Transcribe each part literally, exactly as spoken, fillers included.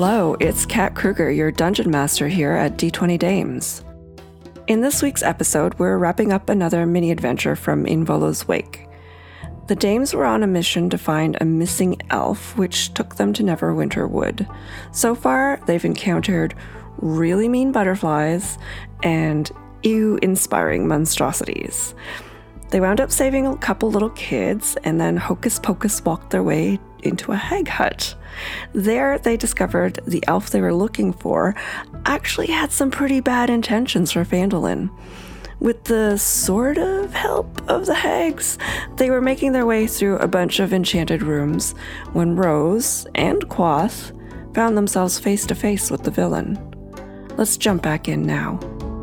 Hello, it's Kat Kruger, your Dungeon Master here at D twenty Dames. In this week's episode, we're wrapping up another mini-adventure from Involo's Wake. The Dames were on a mission to find a missing elf, which took them to Neverwinter Wood. So far, they've encountered really mean butterflies and ew-inspiring monstrosities. They wound up saving a couple little kids, and then Hocus Pocus walked their way into a hag hut. There, they discovered the elf they were looking for actually had some pretty bad intentions for Phandalin. With the sort of help of the hags, they were making their way through a bunch of enchanted rooms when Rose and Quoth found themselves face to face with the villain. Let's jump back in now.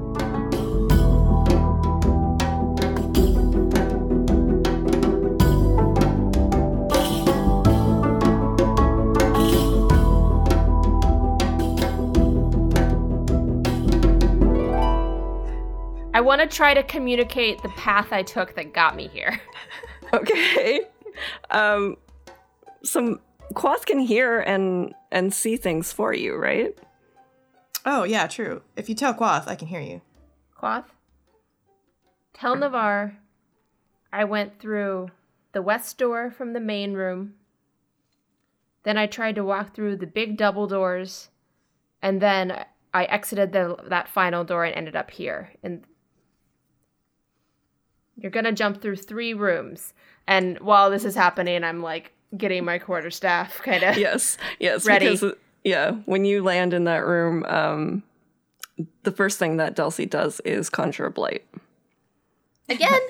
I want to try to communicate the path I took that got me here. Okay. Um, some Quoth can hear and and see things for you, right? Oh, yeah, true. If you tell Quoth, I can hear you. Quoth, tell Navarre I went through the west door from the main room. Then I tried to walk through the big double doors. And then I exited the, that final door and ended up here. And you're going to jump through three rooms. And while this is happening, I'm like getting my quarterstaff kind of Yes, yes. ready. Because, yeah, when you land in that room, um, the first thing that Delcy does is conjure a blight. Again?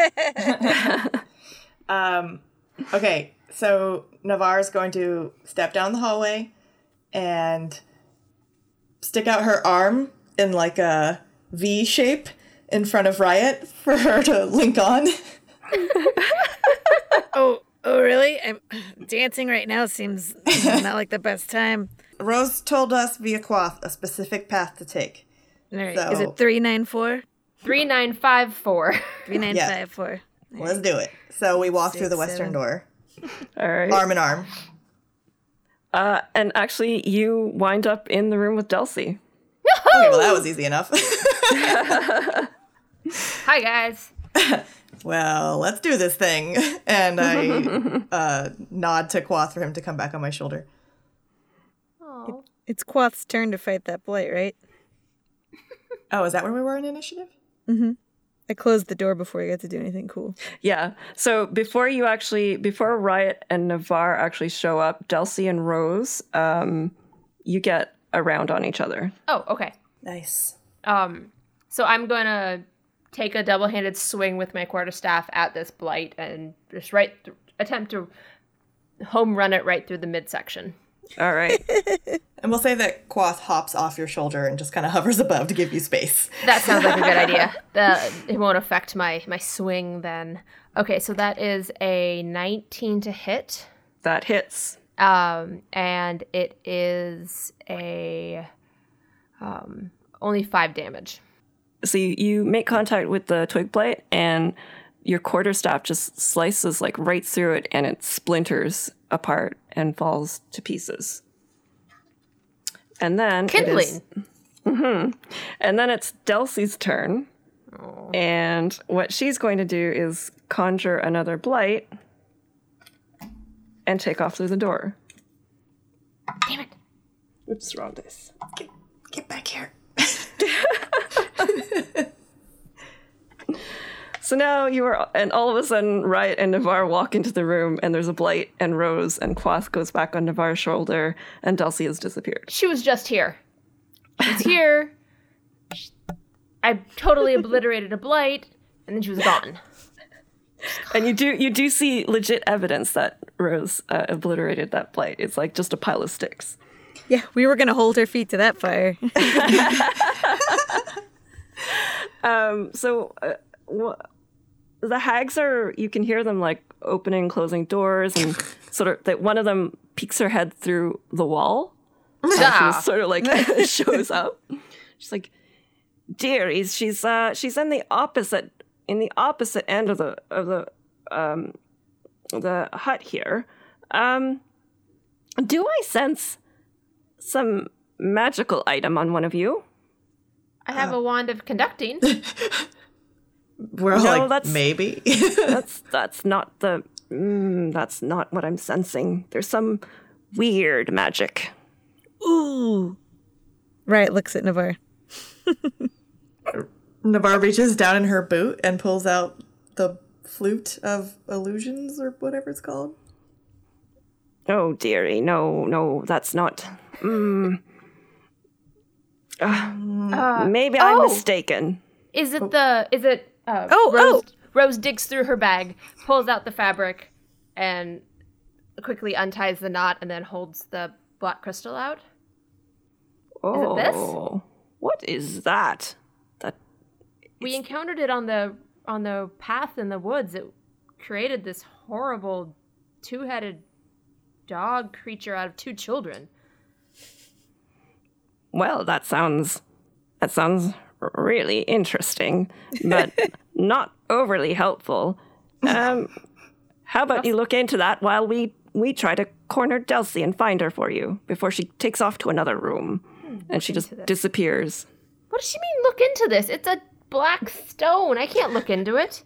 um, okay, so Navarre's going to step down the hallway and stick out her arm in like a V shape in front of Riot for her to link on. oh, oh, really? I'm dancing right now seems not like the best time. Rose told us via Quoth a specific path to take. All right. So, is it three nine four? three nine five four. three nine five four. Yeah. Let's do it. So we walk Six, through the western seven. door. All right. Arm in arm. Uh, and actually, you wind up in the room with Delcy. Okay, well, that was easy enough. Hi, guys. Well, let's do this thing. And I uh, nod to Quoth for him to come back on my shoulder. Oh. It's Quoth's turn to fight that blight, right? Oh, is that where we were in initiative? Mm-hmm. I closed the door before I got to do anything cool. Yeah. So before you actually, before Riot and Navarre actually show up, Delcy and Rose, um, you get a round on each other. Oh, okay. Nice. Um, so I'm going to take a double-handed swing with my quarterstaff at this blight and just right th- attempt to home run it right through the midsection. All right. And we'll say that Quoth hops off your shoulder and just kind of hovers above to give you space. That sounds like a good idea. The, it won't affect my, my swing then. Okay, so that is a nineteen to hit. That hits. Um, and it is a um, only five damage. So you, you make contact with the twig blight, and your quarterstaff just slices like right through it, and it splinters apart and falls to pieces. And then Kindling. It is, mm-hmm. And then it's Delcy's turn. Oh. And what she's going to do is conjure another blight and take off through the door. Damn it. Oops, wrong dice. Get, get back here. So now you are, and all of a sudden, Riot and Navarre walk into the room, and there's a blight and Rose, and Quoth goes back on Navarre's shoulder, and Delcy has disappeared. She was just here. She's here. She, I totally obliterated a blight, and then she was gone. And you do you do see legit evidence that Rose uh, obliterated that blight. It's like just a pile of sticks. Yeah, we were going to hold her feet to that fire. um. So. Uh, wh- The hags are, you can hear them like opening, closing doors, and sort of that one of them peeks her head through the wall. And she sort of like shows up. She's like, dearies, she's uh she's in the opposite in the opposite end of the of the um the hut here. Um do I sense some magical item on one of you. I have uh, a wand of conducting. We're all No, like, that's- maybe. That's that's not the. Mm, that's not what I'm sensing. There's some weird magic. Ooh. Right, looks at Navarre. Navarre reaches down in her boot and pulls out the flute of illusions or whatever it's called. Oh, dearie, no, no, that's not. Mm. Uh, Uh, maybe I'm oh. mistaken. Is it the? Is it? Uh, Oh, Rose, Rose digs through her bag, pulls out the fabric, and quickly unties the knot, and then holds the black crystal out. Oh, it this? What is that? That We encountered it on the on the path in the woods. It created this horrible two-headed dog creature out of two children. well, that sounds that sounds really interesting, but not overly helpful. Um, how about you look into that while we we try to corner Delcy and find her for you before she takes off to another room, and she just into this. disappears. What does she mean, look into this? It's a black stone. I can't look into it.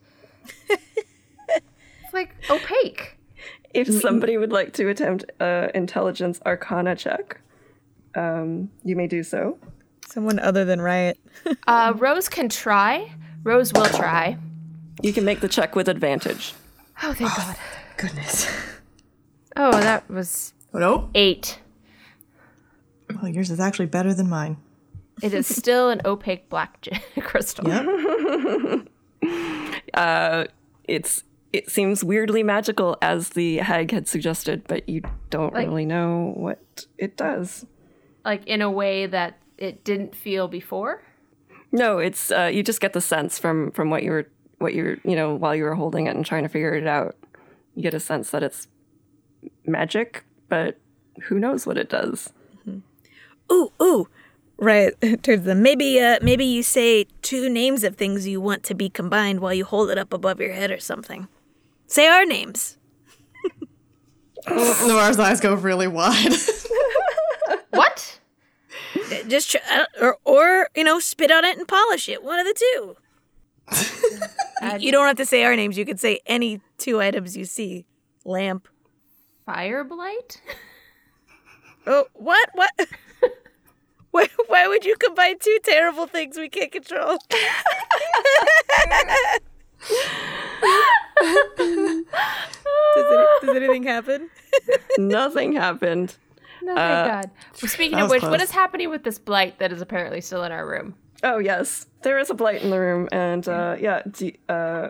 It's like opaque. If somebody would like to attempt a intelligence arcana check, um, you may do so. Someone other than Riot. Uh, Rose can try. Rose will try. You can make the check with advantage. Oh, thank God. Goodness. Oh, that was Oh, nope. eight. Well, yours is actually better than mine. It is still an opaque black j- crystal. Yep. Uh, it's it seems weirdly magical, as the hag had suggested, but you don't Like- really know what it does. Like in a way that it didn't feel before. No, it's uh, you just get the sense from from what you were what you're you know while you were holding it and trying to figure it out. You get a sense that it's magic, but who knows what it does. Ooh, ooh. Right, turns them. Maybe, uh, maybe you say two names of things you want to be combined while you hold it up above your head or something. Say our names. Navarre's eyes go really wide. What? Just try, uh, or, or you know, spit on it and polish it. One of the two. You- you don't have to say our names. You could say any two items you see. Lamp. Fire blight? Oh, what? What? why, why would you combine two terrible things we can't control? does, any, does anything happen? Nothing happened. No, thank God. Well, speaking that of was which, what close. is happening with this blight that is apparently still in our room? Oh yes, there is a blight in the room, and uh, yeah, d- uh,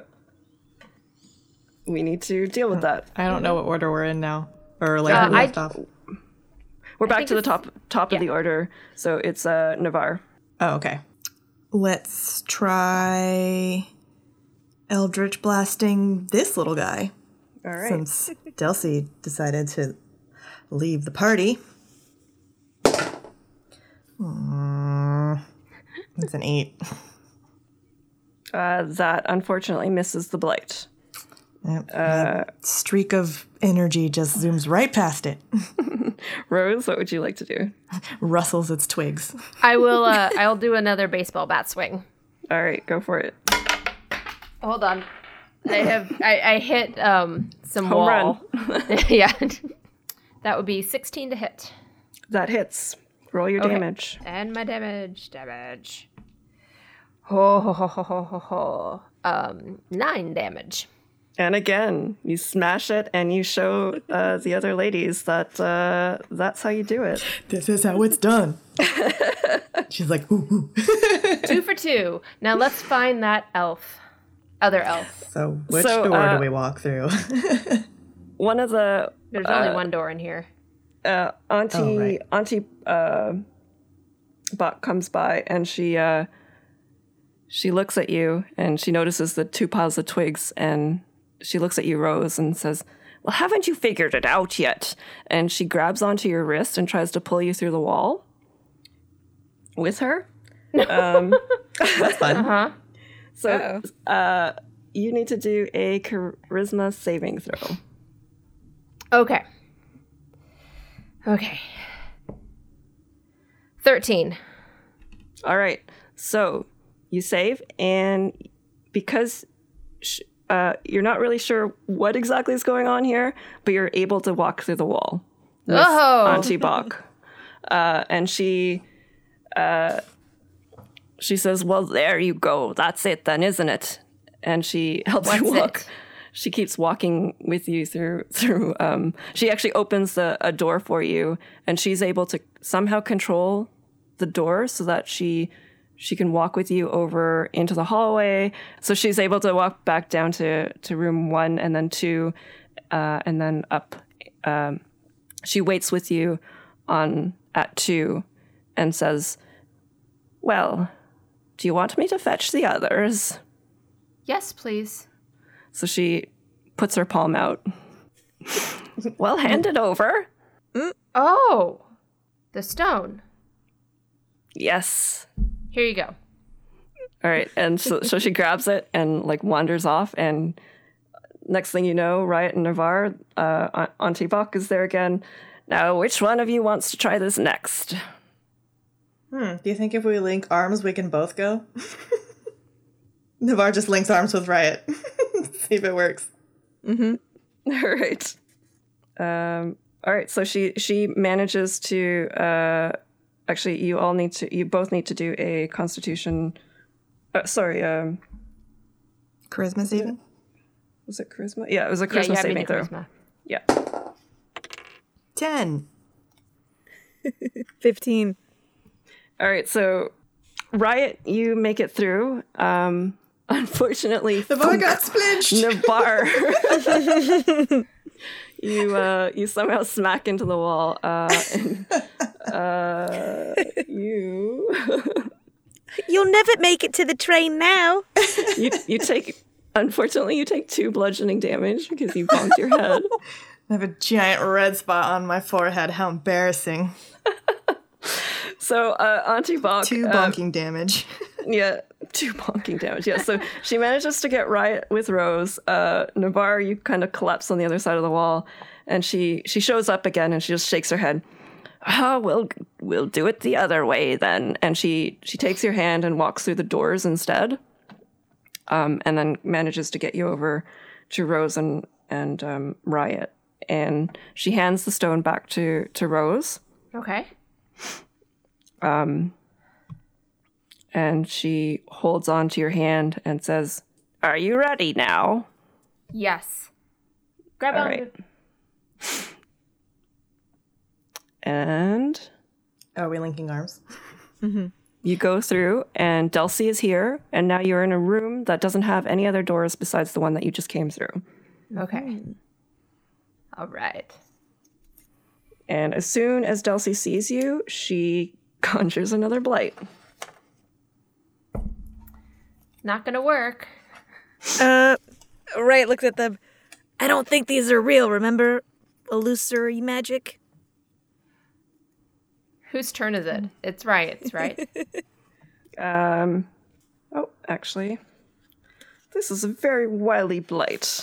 we need to deal with that. I don't know what order we're in now. Or like Uh, we I- left off. We're back think to the it's- top top of the order, so it's uh, Navarre. Oh, okay. Let's try Eldritch blasting this little guy. All right. Since Delcy decided to leave the party. Mm, it's an eight. Uh, that unfortunately misses the blight. Yep, that streak of energy just zooms right past it. Rose, what would you like to do? Rustles its twigs. I will. Uh, I'll do another baseball bat swing. All right, go for it. Hold on. I have. I, I hit um some Home wall. yeah. That would be sixteen to hit. That hits. Roll your Okay. damage. And my damage. Damage. Ho ho ho ho ho ho ho. Um, nine damage. And again, you smash it, and you show uh, the other ladies that uh, that's how you do it. This is how it's done. She's like, ooh, ooh. Two for two. Now let's find that elf. Other elf. So which So, door uh, do we walk through? One of the There's only one door in here. uh, auntie Oh, right. auntie uh, Buck comes by, and she uh, she looks at you, and she notices the two piles of twigs, and she looks at you, Rose, and says, "Well, haven't you figured it out yet?" And she grabs onto your wrist and tries to pull you through the wall with her. Um, That's fun. Huh? so uh, you need to do a charisma saving throw. Okay. Okay. thirteen. All right. So you save, and because sh- uh, you're not really sure what exactly is going on here, but you're able to walk through the wall with Oh. Auntie Bach. Uh, and she uh, she says, well, there you go. That's it then, isn't it? And she helps you What's walk. it? She keeps walking with you through through. Um, she actually opens a, a door for you, and she's able to somehow control the door so that she she can walk with you over into the hallway. So she's able to walk back down to to room one and then two, uh, and then up. Um, she waits with you on at two, and says, "Well, do you want me to fetch the others?" Yes, please. So she puts her palm out. Well, hand it over. Oh, the stone. Yes. Here you go. All right. And so, so she grabs it and like wanders off. And next thing you know, Riot and Navarre, uh, Auntie Bach is there again. Now, which one of you wants to try this next? Hmm. Do you think if we link arms, we can both go? Navarre just links arms with Riot. See if it works. Mm-hmm. All right. Um, all right. So she she manages to. Uh, actually, you all need to. You both need to do a Constitution. Uh, sorry. Um, Charisma saving? was it charisma? Yeah, it was a Yeah, charisma you had me saving to throw. charisma. Yeah. Ten. fifteen. All right. So, Riot, you make it through. Um, unfortunately, Navarre got splinched. Navarre. you uh, you somehow smack into the wall. Uh, and, uh, you You'll never make it to the train now. you you take. Unfortunately, you take two bludgeoning damage because you bonked your head. I have a giant red spot on my forehead. How embarrassing. So, uh, Auntie Bach. Two uh, bonking damage. Yeah, two bonking damage. Yeah, so she manages to get Riot with Rose. Uh, Navarre, you kind of collapse on the other side of the wall, and she she shows up again, and she just shakes her head. Oh, we'll we'll do it the other way then. And she she takes your hand and walks through the doors instead, um, and then manages to get you over to Rose and and um, Riot. And she hands the stone back to to Rose. Okay. Um, and she holds on to your hand and says, "Are you ready now?" Yes. Grab All on. right. And Are we linking arms? you go through, and Delcy is here, and now you're in a room that doesn't have any other doors besides the one that you just came through. Okay. All right. And as soon as Delcy sees you, she conjures another blight. Not gonna work. Uh, right, looks at them. I don't think these are real, remember? Illusory magic. Whose turn is it? It's Riot's, right? Um, oh, actually, this is a very wily blight.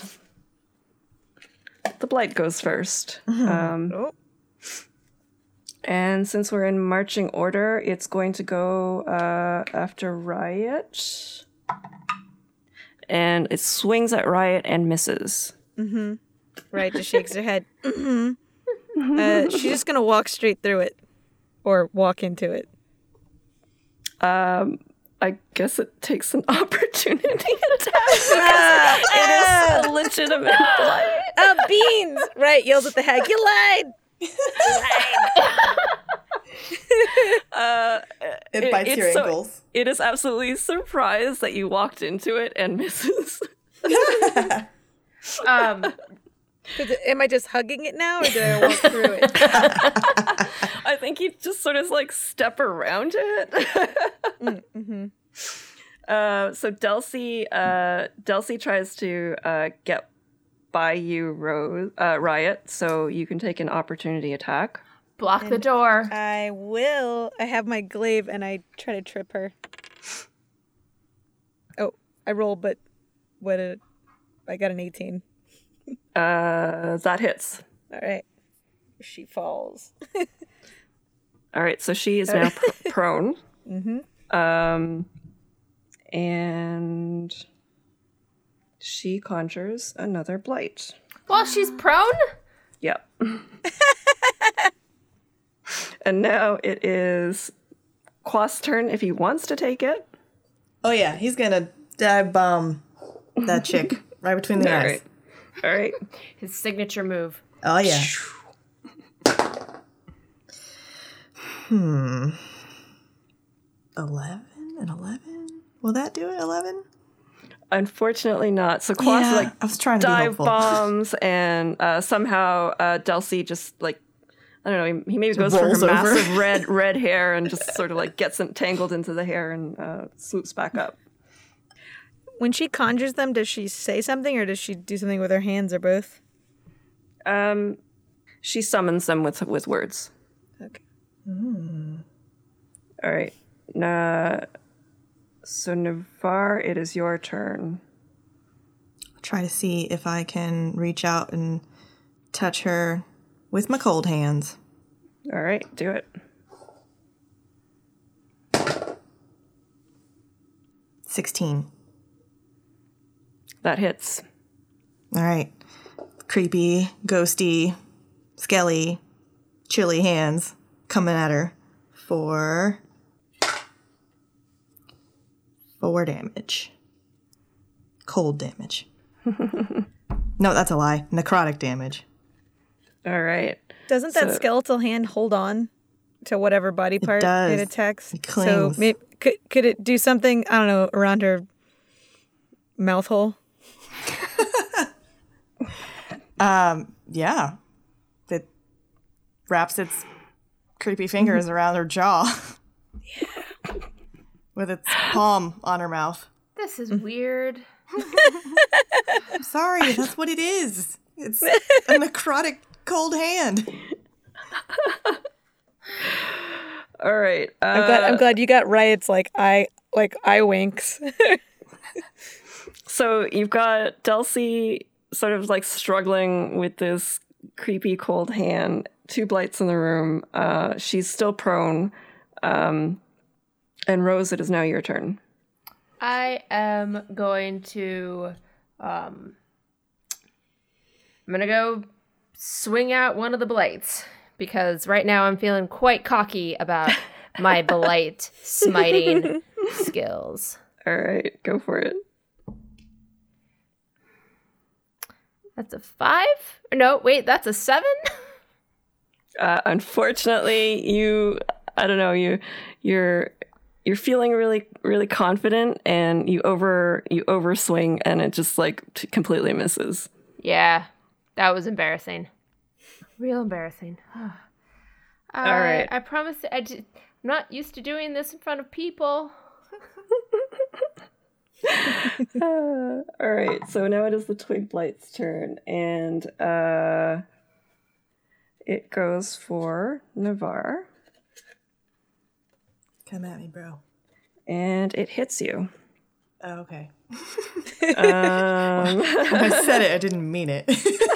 The blight goes first. Um, Oh. And since we're in marching order, it's going to go uh, after Riot. And it swings at Riot and misses. Right, just shakes her head. Mm-hmm. Uh, she's just gonna walk straight through it. Or walk into it. Um, I guess it takes an opportunity attack because it is a legitimate blight. Oh, beans! Right, yells at the hag. You lied! You lied! Uh, It bites it's your so- ankles. It is absolutely surprised that you walked into it and misses. Um, Did it- Am I just hugging it now, or did I walk through it? I think you just sort of like step around it. mm-hmm. uh, so Delcy, uh, Delcy tries to uh, get by you, Rose, uh, Riot, so you can take an opportunity attack. block the door. I will. I have my glaive, and I try to trip her. Oh, I roll, but what? A, I got an eighteen. Uh, that hits. All right. She falls. All right, so she is now pr- prone. Mm-hmm. Um, and she conjures another blight. While she's prone? Yep. And now it is Quast's turn if he wants to take it. Oh yeah, he's gonna dive bomb that chick right between the All eyes. right. All right. His signature move. Oh yeah. Hmm. Eleven and eleven. Will that do it? Eleven. Unfortunately not. So Quast Yeah, like I was trying to be dive hopeful. bombs and uh, somehow uh, Delcy just like I don't know. He, he maybe goes for her rolls over. massive red red hair and just sort of like gets entangled into the hair and uh, swoops back up. When she conjures them, does she say something or does she do something with her hands or both? Um, she summons them with with words. Okay. All right. Uh, so Navarre, it is your turn. Try to see if I can reach out and touch her with my cold hands. All right, do it. Sixteen. That hits. All right. Creepy, ghosty, skelly, chilly hands coming at her for four damage. Cold damage. No, that's a lie. Necrotic damage. All right. Doesn't that So- skeletal hand hold on to whatever body part it, does. attacks? It So clings. may- could could it do something? I don't know, around her mouth hole. Um, yeah. It wraps its creepy fingers around her jaw. Yeah. With its palm on her mouth. This is weird. I'm sorry, that's what it is. It's a necrotic cold hand. All right. Uh, I'm glad. I'm glad you got right. It's like eye, like eye winks. So you've got Delcy sort of like struggling with this creepy cold hand. Two blights in the room. Uh, she's still prone. Um, and Rose, it is now your turn. I am going to, um, I'm going to go swing out one of the blights because right now I'm feeling quite cocky about my blight smiting skills. All right, go for it. That's a five? No, wait, that's a seven? Uh, unfortunately, you, I don't know, you, you're, you're feeling really, really confident, and you over, you overswing, and it just like t- completely misses. Yeah, that was embarrassing. Real embarrassing. I, All right. I promise I just, I'm not used to doing this in front of people. Uh, all right, so now it is the Twig Blight's turn, and uh, it goes for Navarre, Come at me, bro. and it hits you. Oh, okay. Um, I said it, I didn't mean it.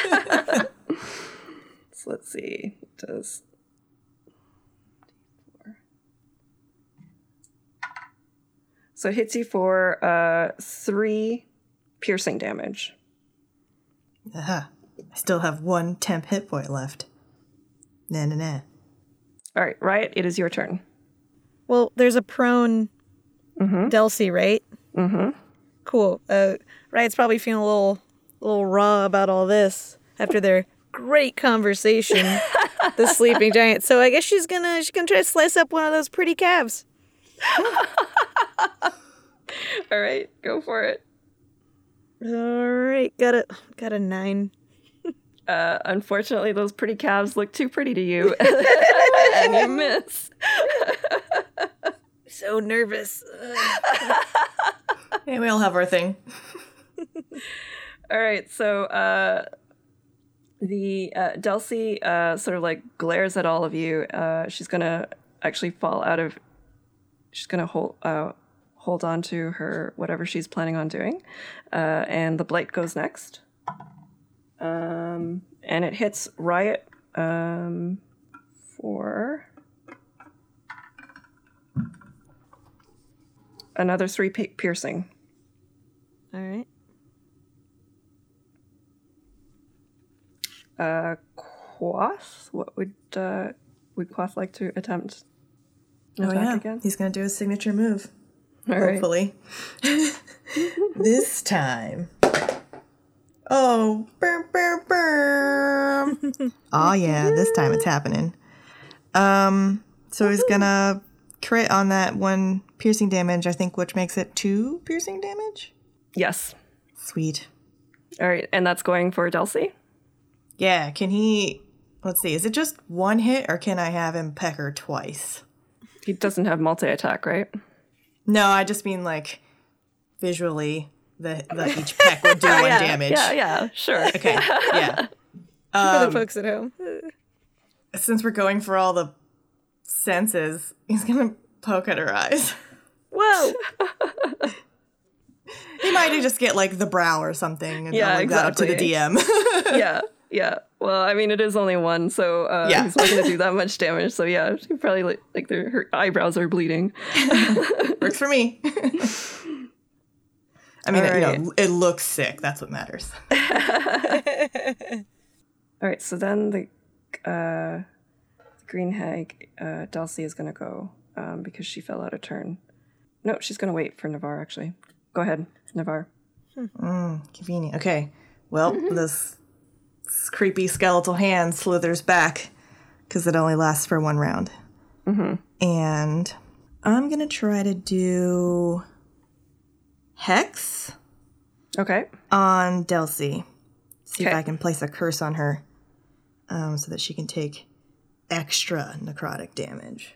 so let's see. It does. So it hits you for uh, three piercing damage. Aha. I still have one temp hit point left. Nah, nah, nah. All right, Riot, it is your turn. Well, there's a prone Delcy, right? Mm-hmm. Cool. Uh, Riot's probably feeling a little, little raw about all this after their great conversation. The sleeping giant. So I guess she's gonna she's gonna try to slice up one of those pretty calves. All right, go for it. All right, got a got a nine. Uh, unfortunately, those pretty calves look too pretty to you, and you miss. So nervous. Hey, we all have our thing. All right, so uh, the uh, Delcy uh, sort of like glares at all of you. Uh, she's gonna actually fall out of. She's gonna hold uh, hold on to her whatever she's planning on doing, uh, and the blight goes next. Um, and it hits Riot um, for another three pi- piercing. All right. Uh, Quoth? What would uh, would Quoth like to attempt an Oh attack yeah, again? he's gonna do his signature move. All right. Hopefully. This time. Oh, burr, burr, burr. Oh yeah, this time it's happening. Um, so he's gonna crit on that one piercing damage, I think, which makes it two piercing damage. Yes. Sweet. All right, and that's going for Delcy. Yeah, can he? Let's see. Is it just one hit, or can I have him peck her twice? He doesn't have multi-attack, right? No, I just mean like visually, the, the each peck would do one yeah, damage. Yeah, yeah, sure. Okay, yeah. For Um, the folks at home. Since we're going for all the senses, he's gonna poke at her eyes. Whoa! He might just get like the brow or something and Yeah, I'll leave that up to the exactly. D M. yeah, yeah. Well, I mean, it is only one, so uh, Yeah. he's not going to do that much damage. So yeah, she probably like, like their, her eyebrows are bleeding. Works for me. I mean, All it, right. you know, it looks sick. That's what matters. All right, so then the, uh, the green hag, uh, Delcy is going to go um, because she fell out of turn. No, she's going to wait for Navarre, actually. Go ahead, Navarre. Convenient. Okay. Well, this, this creepy skeletal hand slithers back because it only lasts for one round. Mm-hmm. And I'm going to try to do Hex Okay. on Delcy. See if Okay. I can place a curse on her um, so that she can take extra necrotic damage.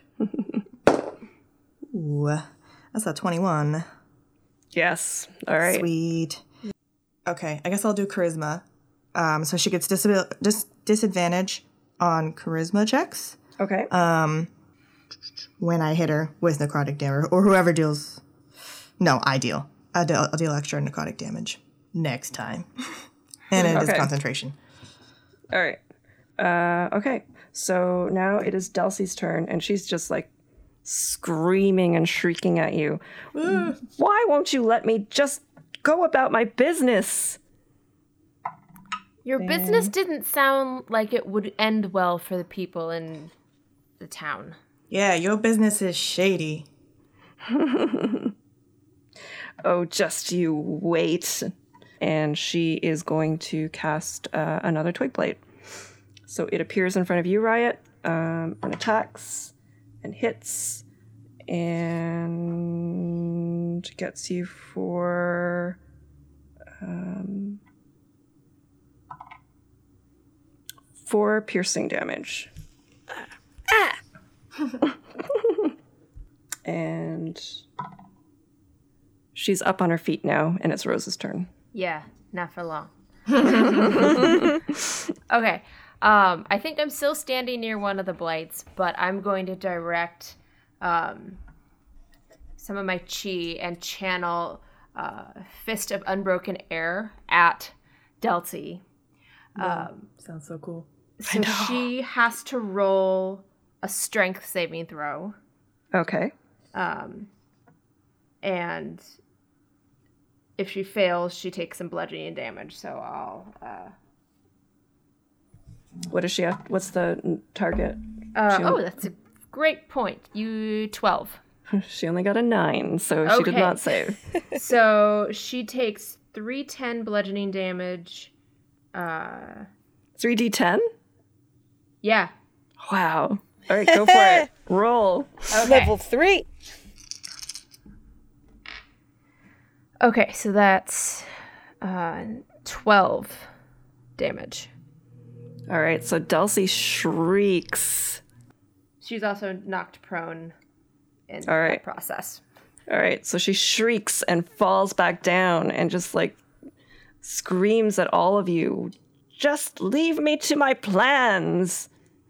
Ooh, that's a twenty-one. Yes. All right. Sweet. Okay, I guess I'll do charisma. Um, so she gets dis- dis- disadvantage on charisma checks Okay. when I hit her with necrotic damage, or whoever deals. No, I deal. I deal, I'll deal extra necrotic damage next time, and it is Okay. concentration. All right. Uh, okay. So now it is Delcy's turn, and she's just like screaming and shrieking at you. Why won't you let me just go about my business? Your business didn't sound like it would end well for the people in the town. Yeah, your business is shady. Oh, just you wait. And she is going to cast uh, another Twig Blade. So it appears in front of you, Riot, um, and attacks and hits and gets you for um, four piercing damage. Ah! And she's up on her feet now, and it's Rose's turn. Yeah, not for long. Okay. Um, I think I'm still standing near one of the blights, but I'm going to direct um, some of my chi and channel uh, Fist of Unbroken Air at Delty. Um, Sounds so cool. so she has to roll a strength saving throw. Okay. Um, and if she fails, she takes some bludgeoning damage. So I'll... Uh, What does she have? What's the n- target? Uh, She- oh, that's a great point. You twelve. She only got a nine, so she did Okay. not save. So she takes three ten bludgeoning damage. Uh, three d ten? yeah. Wow. All right, go for it. Roll. Okay. Level three. Okay, so that's uh, twelve damage. All right, so Delcy shrieks. She's also knocked prone in All right. that process. All right, so she shrieks and falls back down and just like screams at all of you. Just leave me to my plans.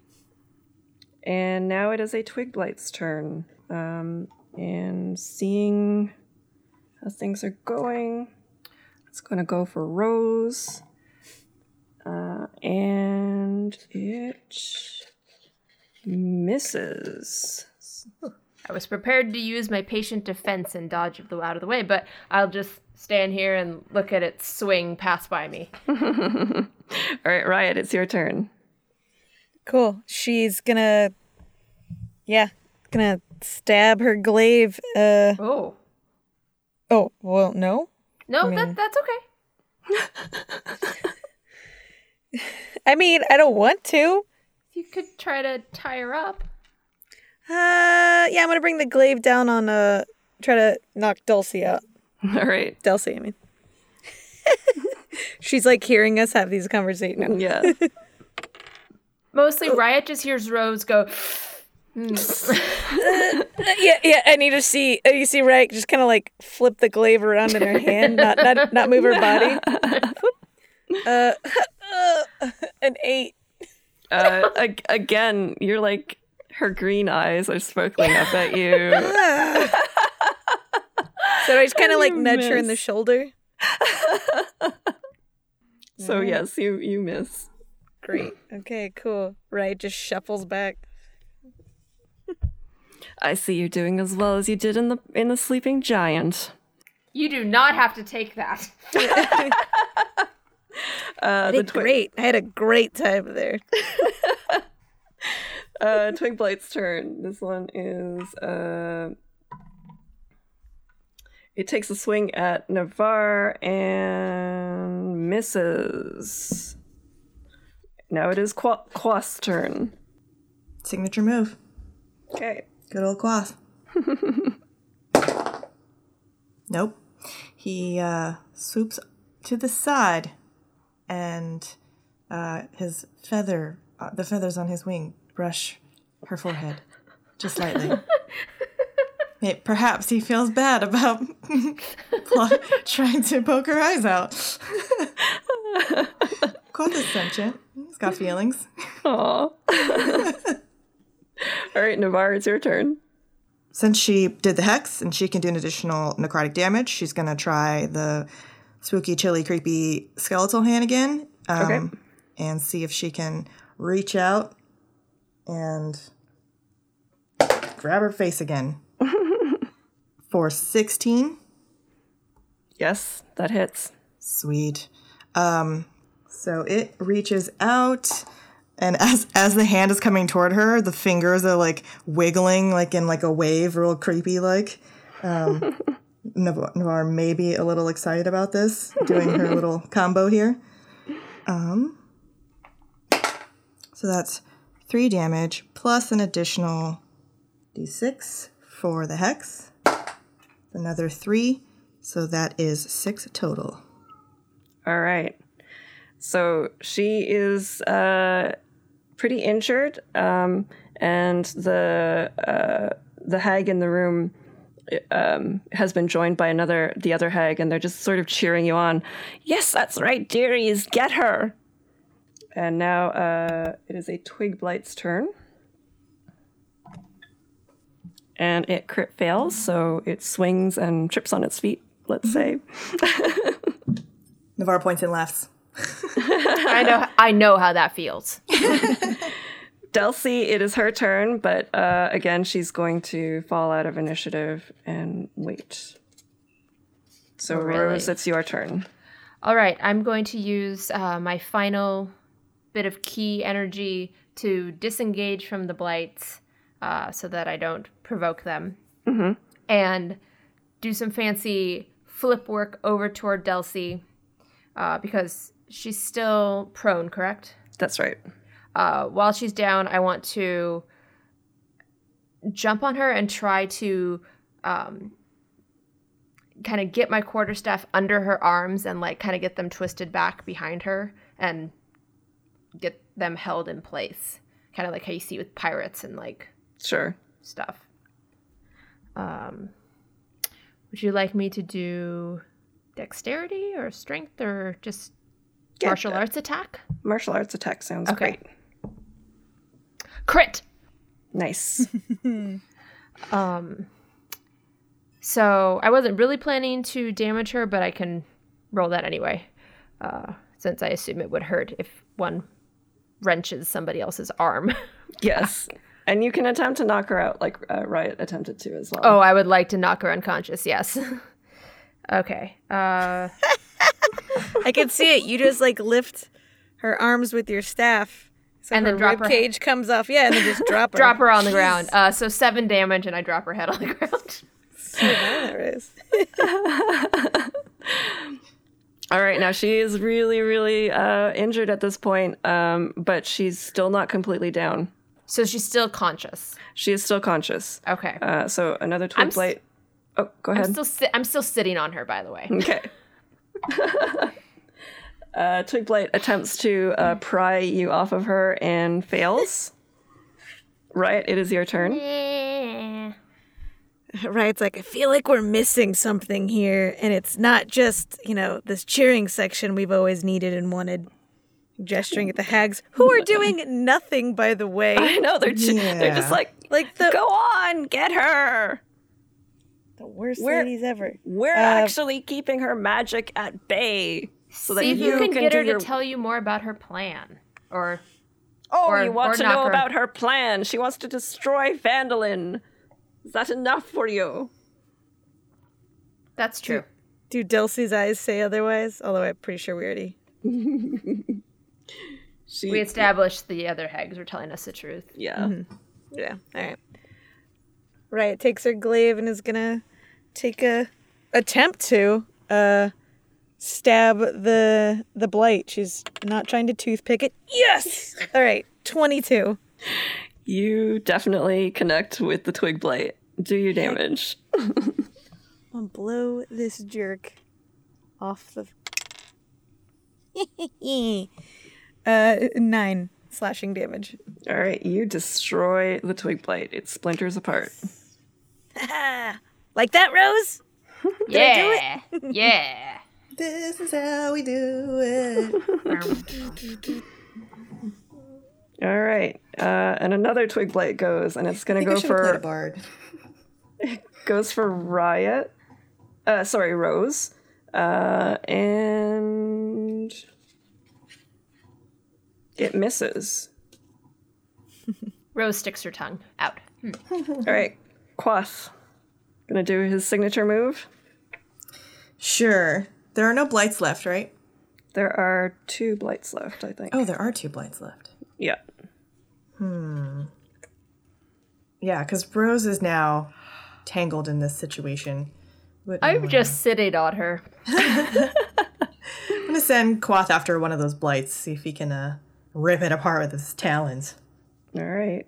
And now it is a Twigblight's turn. Um, and seeing how things are going, it's going to go for Rose. Uh, and it misses. I was prepared to use my patient defense and dodge of the, out of the way, but I'll just stand here and look at it swing pass by me. All right, Riot, it's your turn. Cool. She's gonna, yeah, gonna stab her glaive. Uh, Oh. oh, well, no. No, I mean- that that's okay. I mean, I don't want to. You could try to tie her up. Uh, yeah, I'm gonna bring the glaive down on, uh, try to knock Dulcie out. All right. Dulcie, I mean. She's like hearing us have these conversations. Yeah. Mostly Riot just hears Rose go, yeah, yeah, I need to see, uh, you see Riot just kind of like flip the glaive around in her hand, not not, not move her body. uh, uh, an eight. Uh, ag- again, you're like, her green eyes are sparkling up at you. So I just kind of like You nudge her in the miss. shoulder. So yes, you you miss. Great. Okay, cool. Right, just shuffles back. I see you're doing as well as you did in the in the Sleeping Giant. you do not have to take that. Uh, I the did twi- great. I had a great time there. uh, Twig Blight's turn. This one is uh, it takes a swing at Navarre and misses. Now it is Qua- Qua's turn. Signature move. Okay. Good old Quath. Nope. He uh, swoops to the side, and uh, his feather, uh, the feathers on his wing, brush her forehead just lightly. May- Perhaps he feels bad about pl- trying to poke her eyes out. Quath is sentient. He's got feelings. Aw. All right, Navarre, it's your turn. Since she did the hex and she can do an additional necrotic damage, she's going to try the spooky, chilly, creepy skeletal hand again. Um, Okay. And see if she can reach out and grab her face again. For sixteen. Yes, that hits. Sweet. Um, so it reaches out, and as as the hand is coming toward her, the fingers are like wiggling, like in like a wave, real creepy. Like um, Nav- Navarre may be a little excited about this, doing her little combo here. Um, so that's three damage plus an additional d six for the hex. Another three, so that is six total. All right. So she is uh, pretty injured, um, and the uh, the hag in the room um, has been joined by another the other hag, and they're just sort of cheering you on. Yes, that's right, dearies, get her. And now uh, it is a Twig Blight's turn. And it crit fails, so it swings and trips on its feet, let's say. Navarre points and laughs. I know I know how that feels. Dulcie, it is her turn, but uh, again, she's going to fall out of initiative and wait. So, Oh, really? Rose, it's your turn. All right, I'm going to use uh, my final bit of key energy to disengage from the blights uh, so that I don't provoke them. Mm-hmm. And do some fancy flip work over toward Dulcie uh, because she's still prone, correct? That's right. Uh, while she's down, I want to jump on her and try to um, kind of get my quarterstaff under her arms and like kind of get them twisted back behind her and get them held in place. Kind of like how you see with pirates and like Sure. stuff. Um, would you like me to do dexterity or strength or just Yeah, martial uh, arts attack? Martial arts attack sounds Okay. great. Crit! Nice. Um, so I wasn't really planning to damage her, but I can roll that anyway, uh, since I assume it would hurt if one wrenches somebody else's arm. Yes. And you can attempt to knock her out, like uh, Riot attempted to as well. Oh, I would like to knock her unconscious, yes. Okay. Uh... I can see it. You just like lift her arms with your staff. So and her then drop rib her cage comes off. Yeah, and then just drop her. Drop her on the ground. Uh, so seven damage, and I drop her head on the ground. So there it is. All right, now she is really, really uh, injured at this point, um, but she's still not completely down. So she's still conscious. She is still conscious. Okay. Uh, so another twin I'm s- blade. Oh, go ahead. I'm still si- I'm still sitting on her, by the way. Okay. uh, Twig Blight attempts to uh, pry you off of her and fails. Riot, it is your turn. Eh. Right, it's like, I feel like we're missing something here, and it's not just, you know, this cheering section we've always needed and wanted. Gesturing at the hags, who are doing nothing, by the way. I know, they're, ju- Yeah. they're just like, Like the, go on, get her. the worst We're- ladies ever. We're Uh, actually keeping her magic at bay. So that See if you, you can, can get do her your... to tell you more about her plan. Or Oh, or- you want or to knock know her. about her plan. She wants to destroy Vandalin. Is that enough for you? that's true. Do Dulcie's eyes say otherwise? Although I'm pretty sure we already... She, We established the other hags were telling us the truth. yeah. Yeah, alright. Right, takes her glaive and is gonna take a attempt to uh stab the the blight. She's not trying to toothpick it. Yes! Alright, twenty-two. You definitely connect with the Twig Blight. Do your damage. I'll blow this jerk off the uh nine slashing damage. All right, you destroy the Twig Blight. It splinters apart. Like that, Rose? Yeah. Yeah. This is how we do it. All right, uh, and another Twig Blight goes, and it's I gonna think I go should have played a for bard. goes for Riot. Uh, sorry, Rose. Uh, and it misses. Rose sticks her tongue out. Hmm. All right, Quath. Gonna do his signature move. Sure. There are no blights left, right? There are two blights left, I think. Oh, there are two blights left. Yeah. Yeah, because Rose is now tangled in this situation. Wouldn't I'm wanna- just sitting on her. I'm gonna send Quath after one of those blights, see if he can uh, rip it apart with his talons. All right.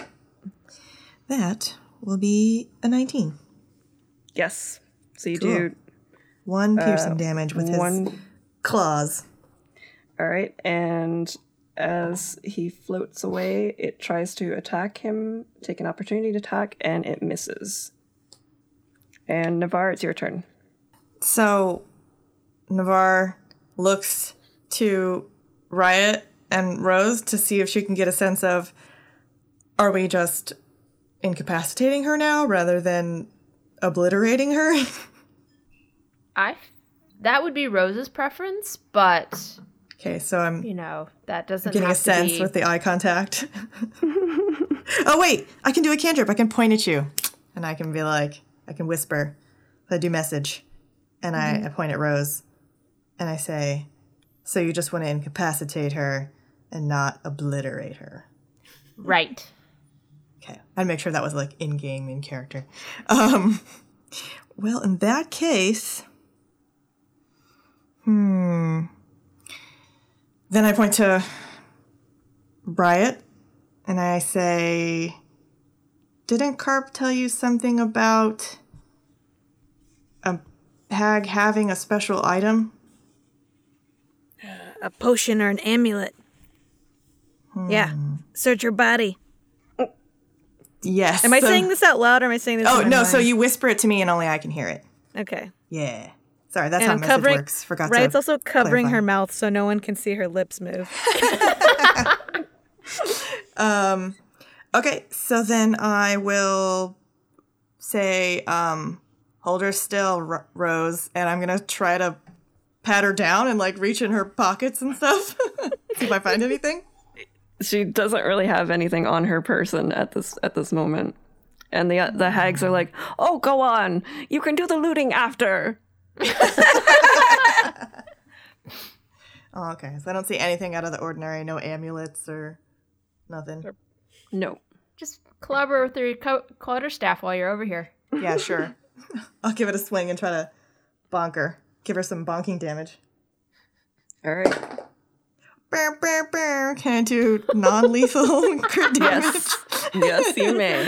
That will be a nineteen. Yes. So you Cool. do One piercing damage with his one. claws. All right, and as he floats away, it tries to attack him, take an opportunity to attack, and it misses. And Navarre, it's your turn. So, Navarre looks to Riot and Rose to see if she can get a sense of, are we just incapacitating her now rather than obliterating her? I that would be Rose's preference, but Okay, so I'm you know, that doesn't getting have a sense to be... with the eye contact. Oh, wait, I can do a cantrip. I can point at you. And I can be like, I can whisper. I do message. And I, I point at Rose. And I say, so you just want to incapacitate her and not obliterate her. Right. Okay. I'd make sure that was like in-game, in character. Um, well, in that case... Hmm... Then I point to Riot, and I say, didn't Carp tell you something about a hag having a special item? A potion or an amulet. Yeah. Search your body. Yes. Am I so- saying this out loud or am I saying this Oh, in my no, so mind? you whisper it to me and only I can hear it. Okay. Yeah. Sorry, that's And how I'm message covering works. Forgot right, to it's also covering clarify. her mouth so no one can see her lips move. Um, okay, so then I will say, um, hold her still, R- Rose, and I'm gonna try to pat her down and like reach in her pockets and stuff. See if I find anything. she doesn't really have anything on her person at this at this moment. And the the hags are like, "Oh, go on. You can do the looting after." Oh, okay. So I don't see anything out of the ordinary. No amulets or nothing. No. Just clobber with your co- quarterstaff while you're over here. Yeah, sure. I'll give it a swing and try to bonk her. Give her some bonking damage. All right. Brr, brr, brr. Can I do non-lethal crit damage? Yes. Yes, you may.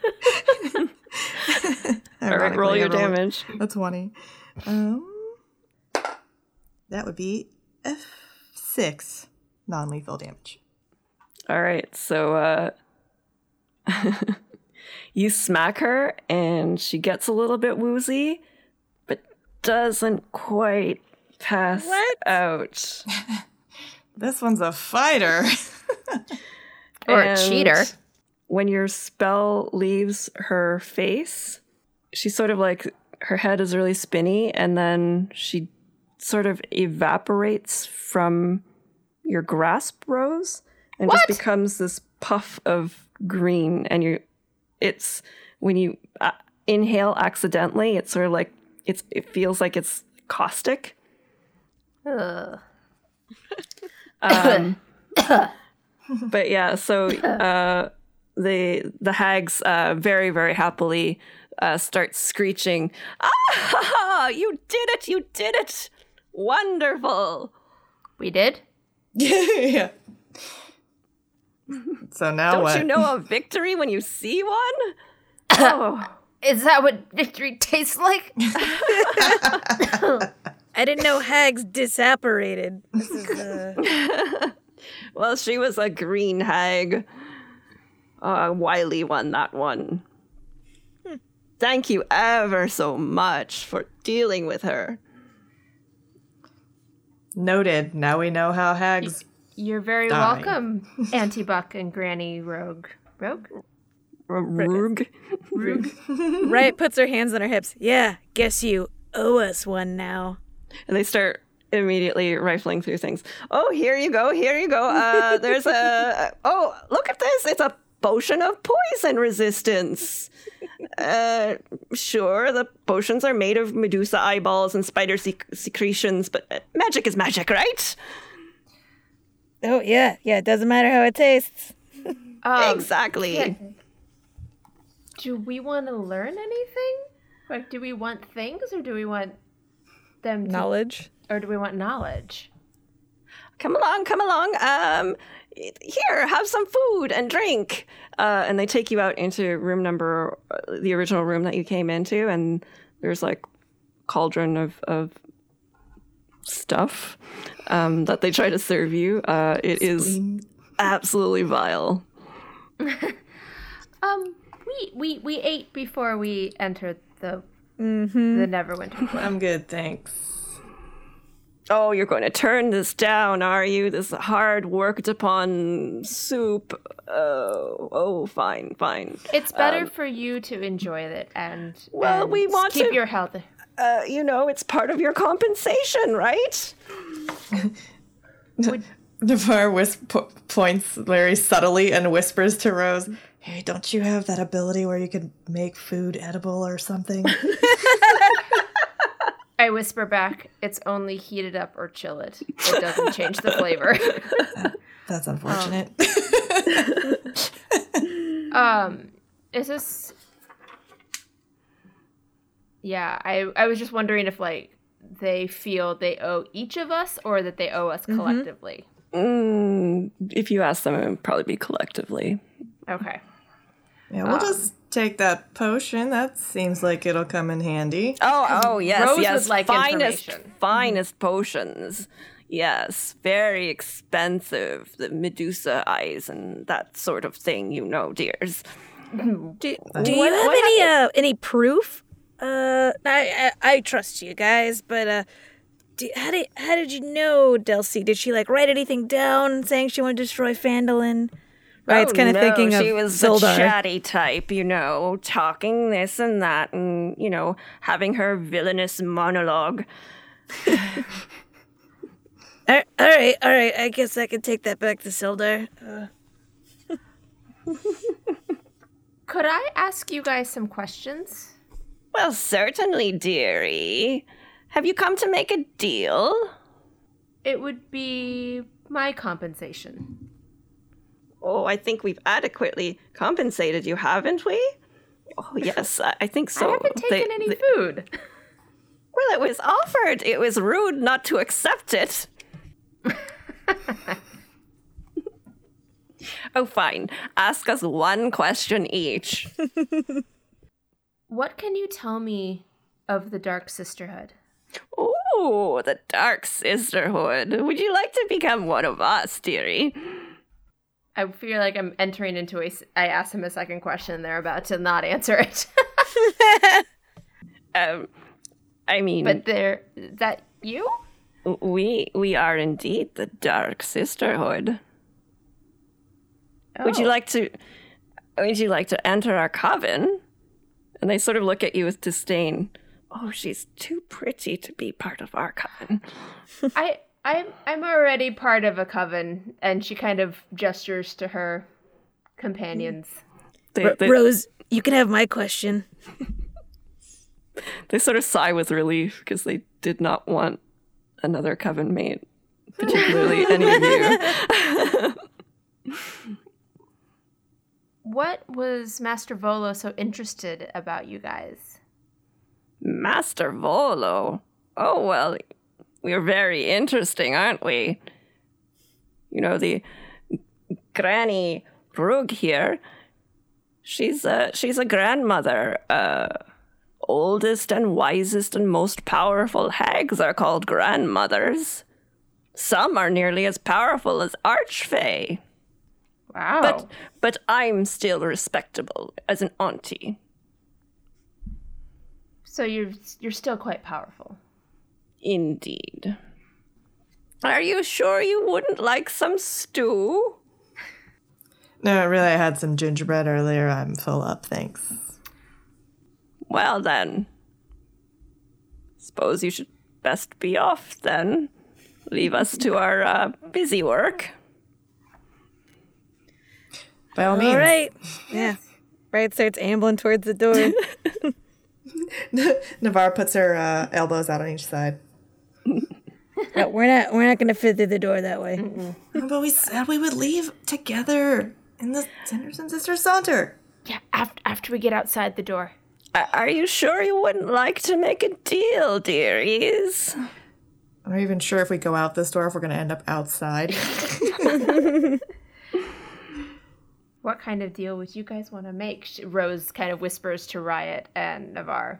All right, roll your damage. A twenty. Um, that would be F six non-lethal damage. All right, so uh, you smack her, and she gets a little bit woozy, but doesn't quite pass What? out. This one's a fighter. Or And a cheater. When your spell leaves her face, she sort of like, her head is really spinny, and then she sort of evaporates from your grasp, Rose, and What? just becomes this puff of green. And you, it's when you uh, inhale accidentally, it's sort of like it's. It feels like it's caustic. Ugh. Um, but yeah, so uh, the the hags uh, very very happily uh, start screeching. Ah! You did it! You did it! Wonderful! We did? Yeah. So now Don't what? you know a victory when you see one? Oh, Is that what victory tastes like? I didn't know hags disapparated. This is uh... well, she was a green hag. A wily one, that one. Thank you ever so much for dealing with her. Noted. Now we know how hags. You're very Die. welcome, Auntie Buck and Granny Rogue. Rogue? Roog. Riot puts her hands on her hips. Yeah, guess you owe us one now. And they start immediately rifling through things. Oh, here you go, here you go. Uh, there's a... Oh, look at this. It's a potion of poison resistance. Uh, sure, the potions are made of Medusa eyeballs and spider sec- secretions, but uh, magic is magic, right? Oh, yeah, yeah, it doesn't matter how it tastes. Um, Exactly. yeah. Do we want to learn anything? Like, do we want things, or do we want them to, Knowledge. or do we want knowledge? Come along, come along. Um, here, have some food and drink. Uh, and they take you out into room number, uh, the original room that you came into, and there's like cauldron of, of stuff um, that they try to serve you. Uh, it is absolutely vile. Um, we we we ate before we entered the Mm-hmm. the Neverwinter Club. I'm good, thanks. Oh, you're going to turn this down, are you? This hard worked upon soup. Oh, oh, fine, fine. It's better for you to enjoy it and Well, and we want keep to- your health. Uh, you know, it's part of your compensation, right? Navarre whis- po- points very subtly and whispers to Rose, "Hey, don't you have that ability where you could make food edible or something?" I whisper back, "It's only heat it up or chill it. It doesn't change the flavor." That's unfortunate. Um, is this? Yeah, I I was just wondering if like they feel they owe each of us or that they owe us collectively. Mm, if you ask them, it would probably be collectively. Okay. Yeah, we'll just take that potion. That seems like it'll come in handy. Oh, oh, yes, Rose yes. would like finest, information. finest potions. Yes, very expensive. The Medusa eyes and that sort of thing, you know, dears. Do, do you have any uh, any proof? Uh, I, I I trust you guys, but uh, do, how did how did you know Delcy? Did she like write anything down saying she wanted to destroy Phandalin? Right, it's Oh, kind of no, thinking of she was Sildar. a chatty type, you know, talking this and that, and you know, having her villainous monologue. All all right, all right. I guess I can take that back to Sildar. Uh, Could I ask you guys some questions? Well, certainly, dearie. Have you come to make a deal? It would be my compensation. Oh, I think we've adequately compensated you, haven't we? Oh, yes, I I think so. I haven't taken They- any they- food. Well, it was offered. It was rude not to accept it. Oh, fine. Ask us one question each. What can you tell me of the Dark Sisterhood? Ooh, the Dark Sisterhood. Would you like to become one of us, dearie? I feel like I'm entering into a. s- I asked him a second question. They're about to not answer it. Um, I mean, But they're. Is that you? we we are indeed the Dark Sisterhood. Would you Oh. like to? Would you like to enter our coven? And they sort of look at you with disdain. Oh, she's too pretty to be part of our coven. I. I'm. I'm already part of a coven, and she kind of gestures to her companions. They, R- they, Rose, you can have my question. they sort of sigh with relief because they did not want another coven mate, particularly any of you. What was Master Volo so interested about you guys? Master Volo. Oh, well, we're very interesting, aren't we? You know, the Granny Brug here, she's a, she's a grandmother. Uh, oldest and wisest and most powerful hags are called grandmothers. Some are nearly as powerful as Archfey. Wow. But but I'm still respectable as an auntie. So you're you're still quite powerful. Indeed. Are you sure you wouldn't like some stew? No, really, I had some gingerbread earlier. I'm full up, thanks. Well then. Suppose you should best be off then. Leave us to our uh, busy work. By all means. All right. Yeah. Bright starts ambling towards the door. Navarre puts her uh, elbows out on each side. No, we're not. We're not going to fit through the door that way. But we said we would leave together in the Sanderson Sisters saunter. Yeah, after after we get outside the door. A- Are you sure you wouldn't like to make a deal, dearies? I'm not even sure if we go out this door if we're going to end up outside. What kind of deal would you guys want to make? Sh- Rose kind of whispers to Riot and Navarre.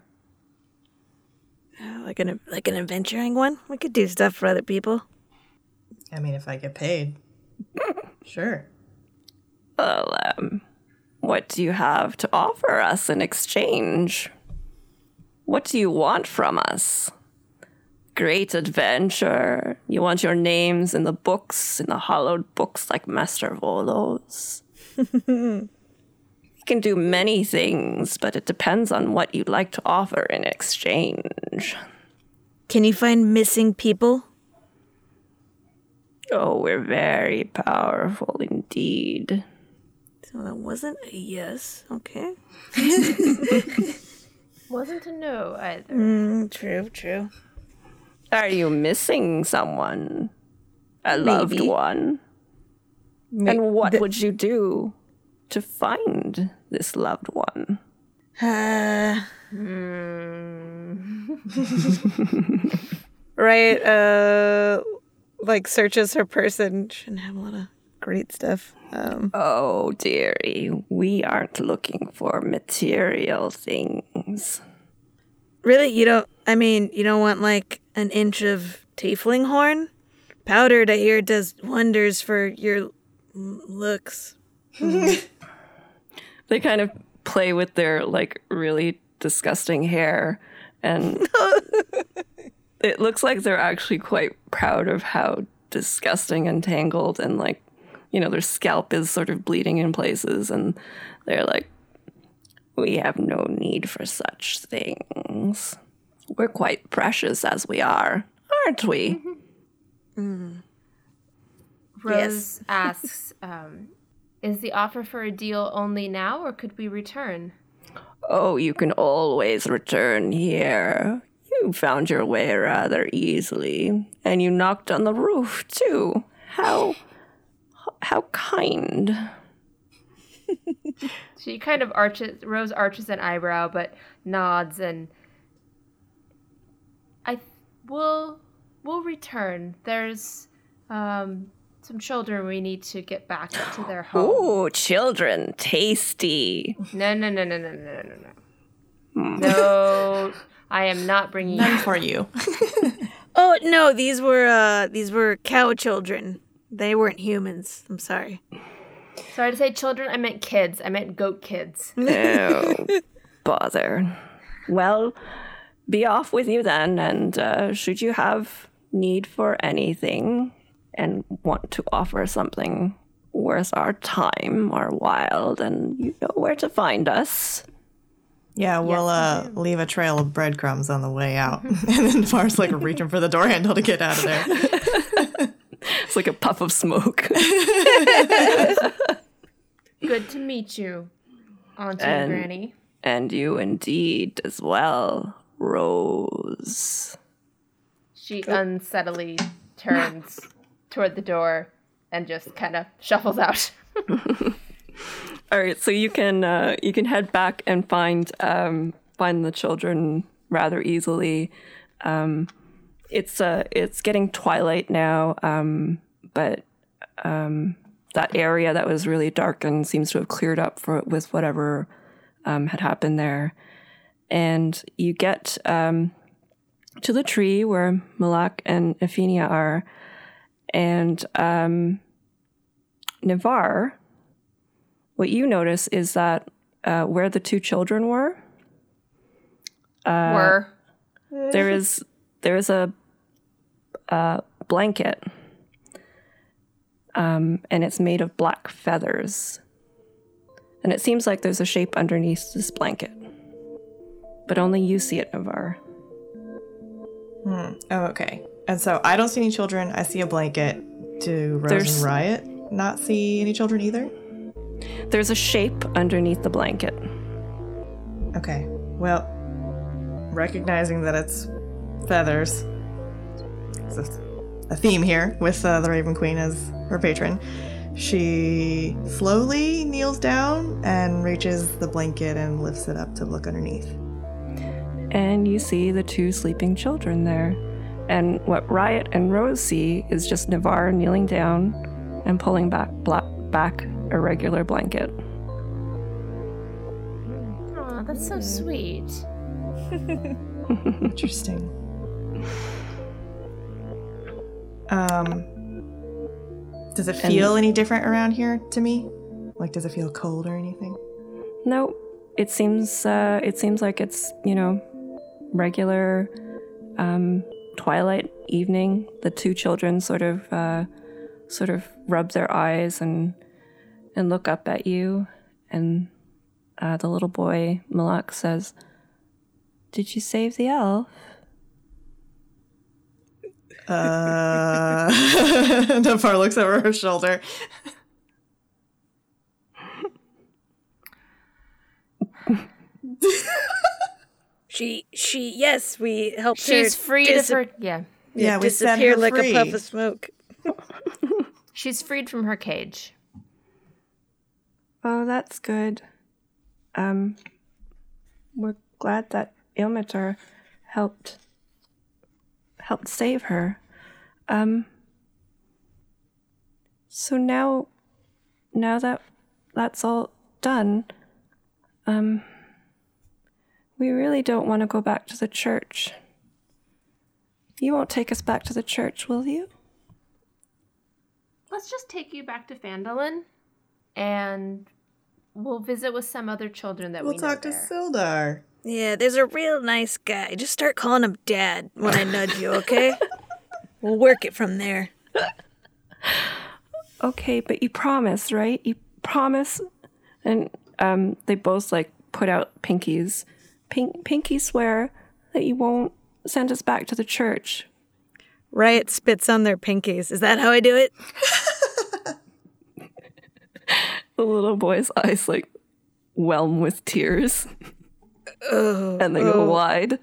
Like an like an adventuring one. We could do stuff for other people. I mean, if I get paid. Sure. Well, um, what do you have to offer us in exchange? What do you want from us? Great adventure? You want your names in the books, in the hollowed books like Master Volo's? You can do many things, but it depends on what you'd like to offer in exchange. Can you find missing people? Oh, we're very powerful indeed. So that wasn't a yes. Okay. Wasn't a no either. Mm, true. True. Are you missing someone? A loved Maybe. one? And what would you do to find this loved one? Uh, right. Uh, like searches her person. Shouldn't have a lot of great stuff. Um, Oh, dearie, we aren't looking for material things. really, you don't. I mean, you don't want like an inch of tiefling horn. Powdered, I hear, does wonders for your l- looks. They kind of play with their, like, really disgusting hair, and it looks like they're actually quite proud of how disgusting and tangled and, like, you know, their scalp is sort of bleeding in places, and they're like, we have no need for such things. We're quite precious as we are, aren't we? Rose asks, um, Is the offer for a deal only now, or could we return? Oh, you can always return here. You found your way rather easily, and you knocked on the roof, too. How... how kind. She kind of arches, Rose arches an eyebrow, but nods, and I will we'll return. There's um, some children we need to get back to their home. Ooh, children, tasty. No, no, no, no, no, no, no, no. Hmm. No, I am not bringing None for you. Oh no, these were uh these were cow children. They weren't humans. I'm sorry. Sorry to say children, I meant kids. I meant goat kids. No, bother. Well, be off with you then, and uh, should you have need for anything and want to offer something worth our time or while, then you know where to find us. Yeah, we'll Yes, uh, leave a trail of breadcrumbs on the way out. And then Navarre's like reaching for the door handle to get out of there. It's like a puff of smoke. Good to meet you, Auntie And- and Granny. And you indeed as well, Rose. She unsteadily turns toward the door and just kind of shuffles out. All right, so you can uh, you can head back and find um, find the children rather easily. Um, it's uh, it's getting twilight now, um, but um, that area that was really darkened seems to have cleared up for with whatever um, had happened there. And you get um, to the tree where Malak and Ephenia are, and um, Navarre. What you notice is that uh, where the two children were, uh, Were. there is there is a, a blanket, um, and it's made of black feathers, and it seems like there's a shape underneath this blanket, but only you see it, Navarre. Oh, okay. And so I don't see any children. I see a blanket. Do Rose There's- and Riot not see any children either? There's a shape underneath the blanket. Okay. Well, recognizing that it's feathers, it's a, a theme here with uh, the Raven Queen as her patron, she slowly kneels down and reaches the blanket and lifts it up to look underneath. And you see the two sleeping children there. And what Riot and Rose see is just Navarre kneeling down and pulling back black, back a regular blanket. Aw, that's so sweet. Interesting. Um, does it feel any different around here to me? Like, does it feel cold or anything? No, it seems uh, it seems like it's, you know, regular um, twilight evening. The two children sort of uh, sort of rub their eyes and and look up at you, and uh, the little boy Malak says, "Did you save the elf?" Uh, Navarre looks over her shoulder. She, she, yes, we helped She's her. freed dis- of her. Yeah. Yeah, we set disappear her like free. a puff of smoke. She's freed from her cage. Oh, that's good. Um, we're glad that Ilmatar helped helped save her. Um, so now, now that that's all done, um, we really don't want to go back to the church. You won't take us back to the church, will you? Let's just take you back to Phandalin, and we'll visit with some other children that We'll we know talk to there. Sildar. Yeah, there's a real nice guy. Just start calling him Dad when I nudge you, okay? We'll work it from there. Okay, but you promise, right? You promise? And um, they both like put out pinkies. Pink, pinky swear that you won't send us back to the church. Riot spits on their pinkies. Is that how I do it? The little boy's eyes like whelm with tears. Oh, and they oh. go wide.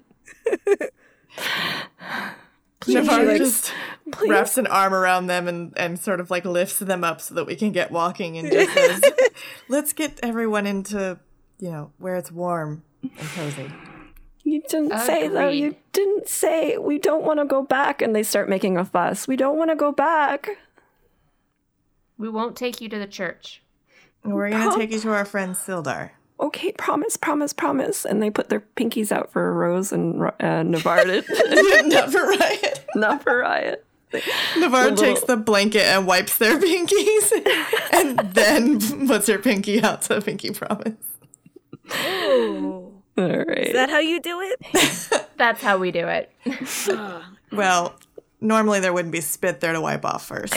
Navarre like, just please. wraps an arm around them and, and sort of like lifts them up so that we can get walking and just says, let's get everyone into, you know, where it's warm and cozy. You didn't say, though. You Agreed. didn't say we don't want to go back. And they start making a fuss. We don't want to go back. We won't take you to the church. And we're going to take you to our friend Sildar. Okay, promise, promise, promise. And they put their pinkies out for Rose and uh, Navarre to Not for Riot. not for Riot. Navarre The takes little- the blanket and wipes their pinkies and then puts her pinky out to pinky promise. Oh. All right. Is that how you do it? That's how we do it. Well, normally there wouldn't be spit there to wipe off first.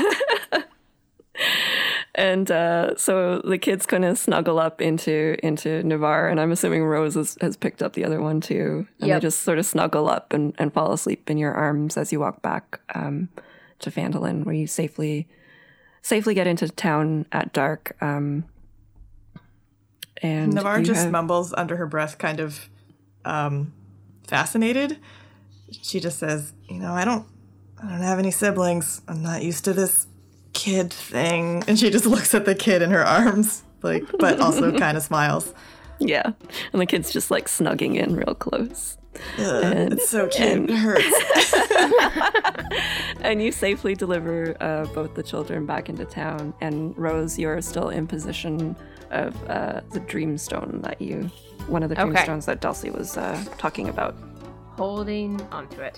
And uh, so the kids kind of snuggle up into into Navarre, and I'm assuming Rose has, has picked up the other one too. And Yep. they just sort of snuggle up and, and fall asleep in your arms as you walk back um, to Phandalin, where you safely safely get into town at dark. Um, and Navarre you just have- mumbles under her breath, kind of um, fascinated. She just says, you know, I don't, I don't have any siblings. I'm not used to this kid thing. And she just looks at the kid in her arms, like, but also kind of smiles. Yeah, and the kid's just like snugging in real close. Ugh, And- it's so cute. It hurts. And you safely deliver uh, both the children back into town. And Rose, you're still in position of uh, the dreamstone that you, one of the Okay. dreamstones that Dulcie was uh, talking about. Holding onto it.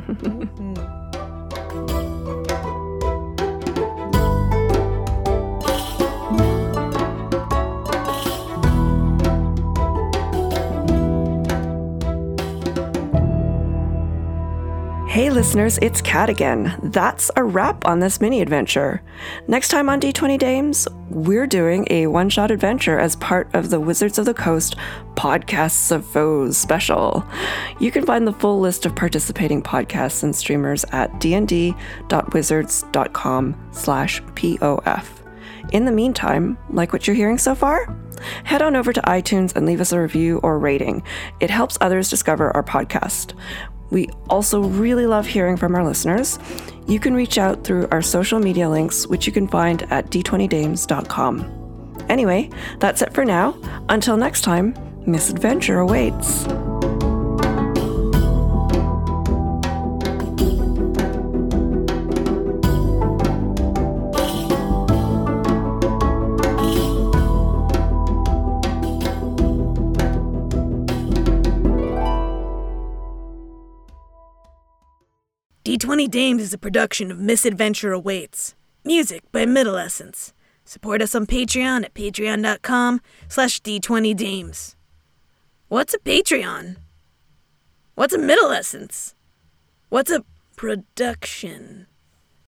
Hey listeners, it's Kat again. That's a wrap on this mini adventure. Next time on D twenty Dames, we're doing a one-shot adventure as part of the Wizards of the Coast Podcasts of Foes special. You can find the full list of participating podcasts and streamers at dnd.wizards.com slash POF. In the meantime, like what you're hearing so far? Head on over to iTunes and leave us a review or rating. It helps others discover our podcast. We also really love hearing from our listeners. You can reach out through our social media links, which you can find at d twenty dames dot com. Anyway, that's it for now. Until next time, misadventure awaits. D twenty Dames is a production of Misadventure Awaits. Music by Middle Essence. Support us on Patreon at patreon.com slash d20dames. What's a Patreon? What's a Middle Essence? What's a production?